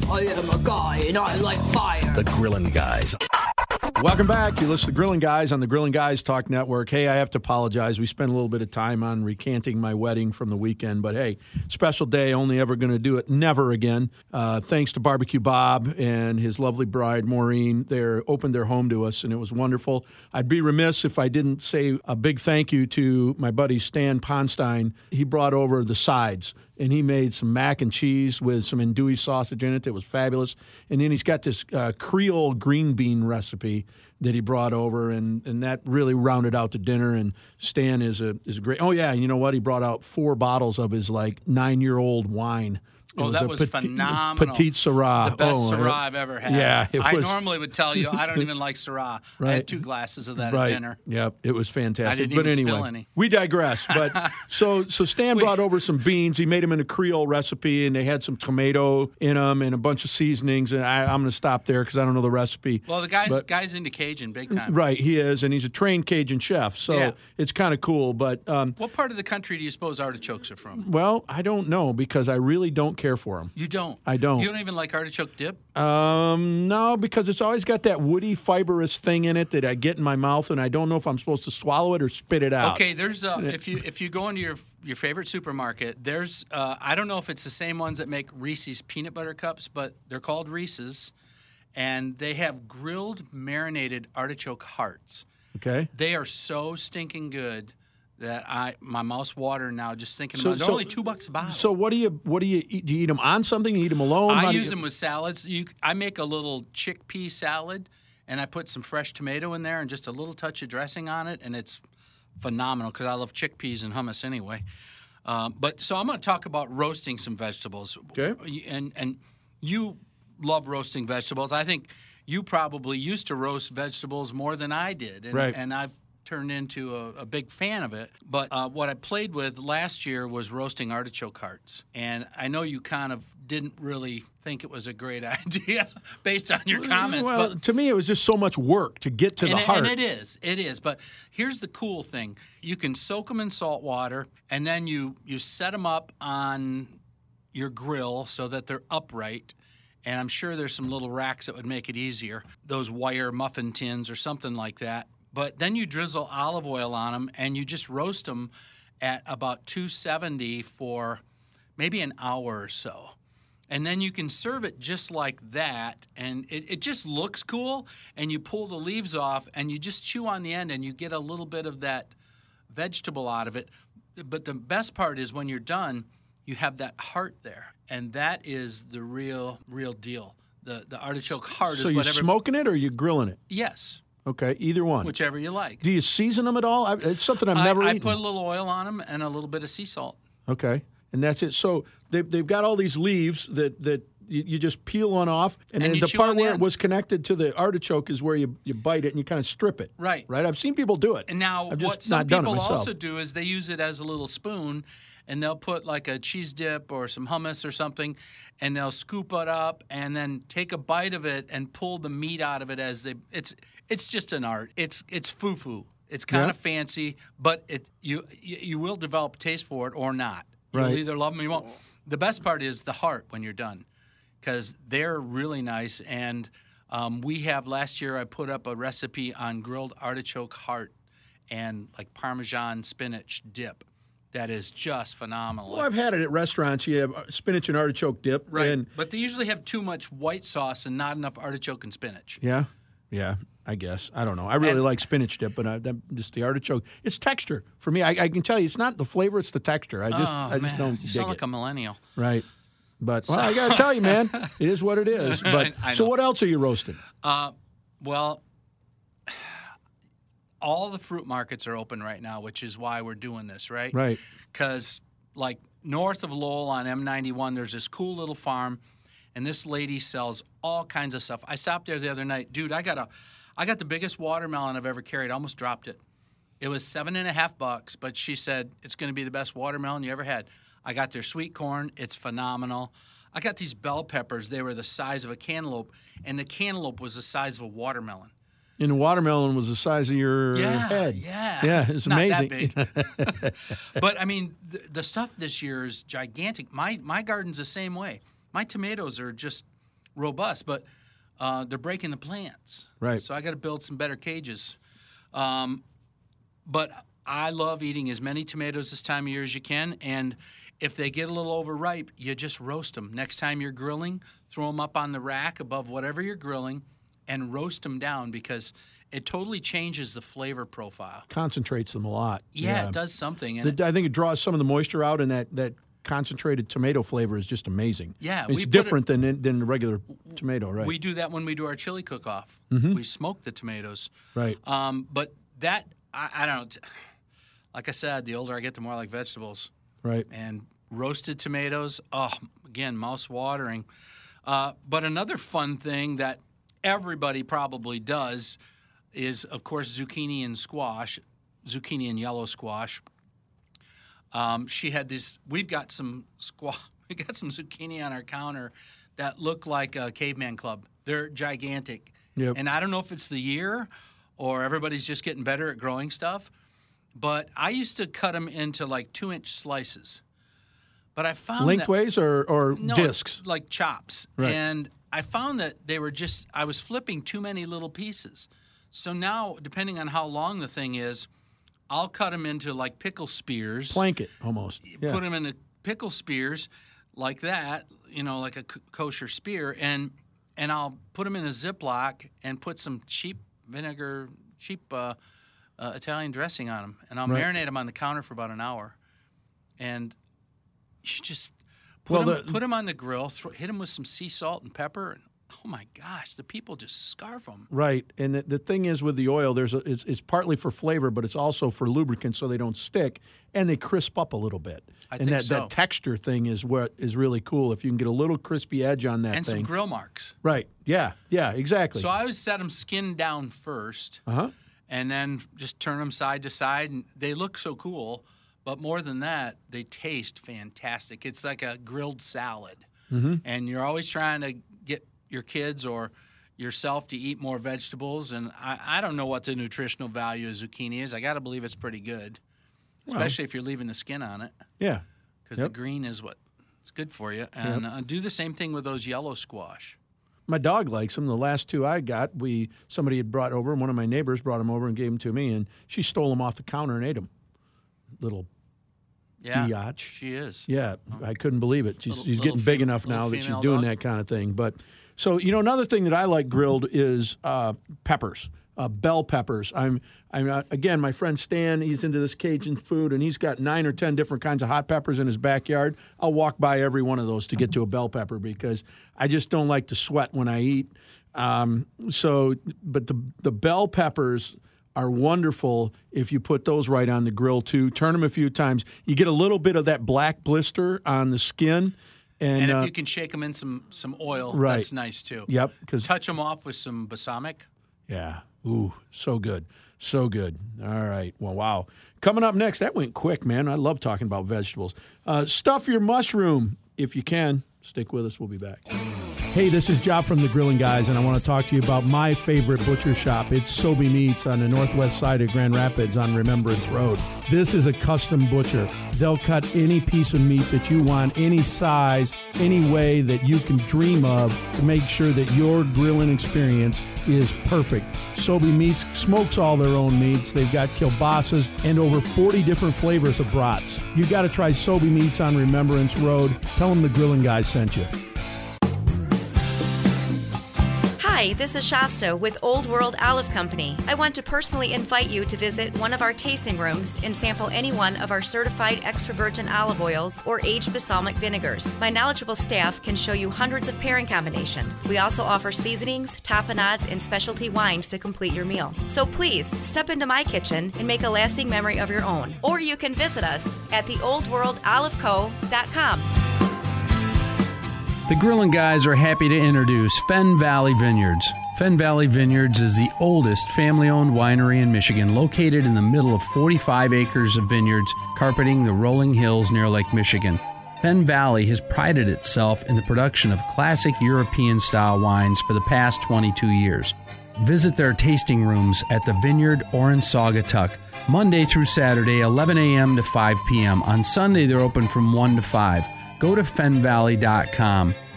I am a guy and I like fire. The Grillin' Guys. Welcome back. You listen to the Grillin' Guys on the Grillin' Guys Talk Network. Hey, I have to apologize. We spent a little bit of time on recanting my wedding from the weekend, but hey, special day, only ever going to do it, never again. Thanks to Barbecue Bob and his lovely bride, Maureen. They opened their home to us, and it was wonderful. I'd be remiss if I didn't say a big thank you to my buddy Stan Ponstein. He brought over the sides, and he made some mac and cheese with some andouille sausage in it that was fabulous. And then he's got this Creole green bean recipe that he brought over, and that really rounded out the dinner. And Stan is a great. Oh yeah, and you know what? He brought out 4 bottles of his 9-year-old wine. That was phenomenal. Petite Syrah. The best Syrah I've ever had. Yeah, I normally would tell you I don't even like Syrah. Right. I had 2 glasses of that at dinner. Yep, it was fantastic. I didn't but even anyway, spill any. We digress. But so Stan brought over some beans. He made them in a Creole recipe, and they had some tomato in them and a bunch of seasonings. And I'm going to stop there because I don't know the recipe. Well, the guy's into Cajun big time. Right, he is, and he's a trained Cajun chef. So it's kind of cool. But what part of the country do you suppose artichokes are from? Well, I don't know because I really don't care for them. You don't? I don't. You don't even like artichoke dip? No, because it's always got that woody, fibrous thing in it that I get in my mouth, and I don't know if I'm supposed to swallow it or spit it out. Okay, there's if you go into your favorite supermarket, there's I don't know if it's the same ones that make Reese's peanut butter cups, but they're called Reese's, and they have grilled marinated artichoke hearts. Okay. They are so stinking good that my mouth's watering now just thinking about it. They're only $2 a bottle. So what do you eat? Do you eat them on something? You eat them alone? I use them with salads. I make a little chickpea salad, and I put some fresh tomato in there and just a little touch of dressing on it, and it's phenomenal because I love chickpeas and hummus anyway. So I'm going to talk about roasting some vegetables. Okay. And you love roasting vegetables. I think you probably used to roast vegetables more than I did. Right. And I've turned into a big fan of it. But what I played with last year was roasting artichoke hearts. And I know you kind of didn't really think it was a great idea based on your comments. Well, to me, it was just so much work to get to the heart. And it is. But here's the cool thing. You can soak them in salt water, and then you set them up on your grill so that they're upright. And I'm sure there's some little racks that would make it easier, those wire muffin tins or something like that. But then you drizzle olive oil on them, and you just roast them at about 270 for maybe an hour or so. And then you can serve it just like that, and it just looks cool, and you pull the leaves off, and you just chew on the end, and you get a little bit of that vegetable out of it. But the best part is when you're done, you have that heart there, and that is the real deal. The artichoke heart is whatever. So you're smoking it or you're grilling it? Yes. Okay, either one. Whichever you like. Do you season them at all? It's something I've never eaten. I put a little oil on them and a little bit of sea salt. Okay, and that's it. So they've got all these leaves that you just peel one off, and then the part where it was connected to the artichoke is where you bite it and you kind of strip it. Right. Right? I've seen people do it. And now what some people also do is they use it as a little spoon, and they'll put like a cheese dip or some hummus or something, and they'll scoop it up and then take a bite of it and pull the meat out of it as they It's just an art. It's foo-foo. It's kind of fancy, but you will develop a taste for it or not. You'll either love them or you won't. The best part is the heart when you're done, because they're really nice. And we have last year I put up a recipe on grilled artichoke heart and like Parmesan spinach dip. That is just phenomenal. Well, I've had it at restaurants. You have spinach and artichoke dip. Right, but they usually have too much white sauce and not enough artichoke and spinach. Yeah, I guess. I don't know. I really like spinach dip, but just the artichoke. It's texture for me. I can tell you, it's not the flavor; it's the texure. I just don't dig it. You sound like a millennial, right? But I got to tell you, man, it is what it is. But so, what else are you roasting? Well, all the fruit markets are open right now, which is why we're doing this, right? Right. Because like north of Lowell on M91, there's this cool little farm, and this lady sells all kinds of stuff. I stopped there the other night, dude. I got the biggest watermelon I've ever carried. I almost dropped it. It was $7.50, but she said it's going to be the best watermelon you ever had. I got their sweet corn. It's phenomenal. I got these bell peppers. They were the size of a cantaloupe, and the cantaloupe was the size of a watermelon. And the watermelon was the size of your head. Yeah, it's amazing. Not that big. But, I mean, the stuff this year is gigantic. My garden's the same way. My tomatoes are just robust, but they're breaking the plants. Right. So I got to build some better cages. But I love eating as many tomatoes this time of year as you can, and if they get a little overripe, you just roast them. Next time you're grilling, throw them up on the rack above whatever you're grilling and roast them down because it totally changes the flavor profile. Concentrates them a lot. Yeah. It does something. And I think it draws some of the moisture out, and that concentrated tomato flavor is just amazing. Yeah. It's different than the regular tomato, right? We do that when we do our chili cook-off. Mm-hmm. We smoke the tomatoes. Right. But that, I don't know. Like I said, the older I get, the more I like vegetables. Right. And roasted tomatoes, again, mouth-watering. But another fun thing that everybody probably does is, of course, zucchini and yellow squash. She had this. We've got some zucchini on our counter that look like a caveman club. They're gigantic. Yep. And I don't know if it's the year or everybody's just getting better at growing stuff, but I used to cut them into like 2-inch slices. But I found lengthways or discs, like chops. Right. And I found that I was flipping too many little pieces. So now, depending on how long the thing is, I'll cut them into like pickle spears. Plank it almost. Yeah. Put them into pickle spears like that, like a kosher spear, and I'll put them in a Ziploc and put some cheap Italian dressing on them, and I'll marinate them on the counter for about an hour, and you just put them on the grill, hit them with some sea salt and pepper, and oh my gosh, the people just scarf them. Right, and the thing is with the oil, it's partly for flavor, but it's also for lubricant so they don't stick and they crisp up a little bit. That texture thing is what is really cool. If you can get a little crispy edge on that and some grill marks. Right, yeah, exactly. So I always set them skin down first, and then just turn them side to side, and they look so cool. But more than that, they taste fantastic. It's like a grilled salad. Mm-hmm. And you're always trying to get your kids or yourself to eat more vegetables. And I don't know what the nutritional value of zucchini is. I got to believe it's pretty good, especially if you're leaving the skin on it. Yeah. Because the green is it's good for you. And do the same thing with those yellow squash. My dog likes them. The last two I got, somebody had brought over, and one of my neighbors brought them over and gave them to me, and she stole them off the counter and ate them. Little biatch. She is. Yeah, I couldn't believe it. She's getting big enough now that she's doing that kind of thing. But so another thing that I like grilled is peppers, bell peppers. I'm again, my friend Stan. He's into this Cajun food, and he's got 9 or 10 different kinds of hot peppers in his backyard. I'll walk by every one of those to get to a bell pepper because I just don't like to sweat when I eat. But the bell peppers are wonderful if you put those right on the grill too. Turn them a few times. You get a little bit of that black blister on the skin. And if you can shake them in some oil, that's nice too. Yep. Touch them off with some balsamic. Yeah. Ooh, so good. So good. All right. Well, wow. Coming up next, that went quick, man. I love talking about vegetables. Stuff your mushroom if you can. Stick with us. We'll be back. Hey, this is Job from the Grilling Guys, and I want to talk to you about my favorite butcher shop. It's Sobey Meats on the northwest side of Grand Rapids on Remembrance Road. This is a custom butcher. They'll cut any piece of meat that you want, any size, any way that you can dream of to make sure that your grilling experience is perfect. Sobey Meats smokes all their own meats. They've got kielbasa's and over 40 different flavors of brats. You got to try Sobey Meats on Remembrance Road. Tell them the Grilling Guys sent you. Hi, this is Shasta with Old World Olive Company. I want to personally invite you to visit one of our tasting rooms and sample any one of our certified extra virgin olive oils or aged balsamic vinegars. My knowledgeable staff can show you hundreds of pairing combinations. We also offer seasonings, tapenades, and specialty wines to complete your meal. So please, step into my kitchen and make a lasting memory of your own. Or you can visit us at theoldworldoliveco.com. The Grilling Guys are happy to introduce Fenn Valley Vineyards. Fenn Valley Vineyards is the oldest family-owned winery in Michigan, located in the middle of 45 acres of vineyards carpeting the rolling hills near Lake Michigan. Fenn Valley has prided itself in the production of classic European-style wines for the past 22 years. Visit their tasting rooms at the Vineyard or in Saugatuck, Monday through Saturday, 11 a.m. to 5 p.m. On Sunday, they're open from 1 to 5. Go to fennvalley.com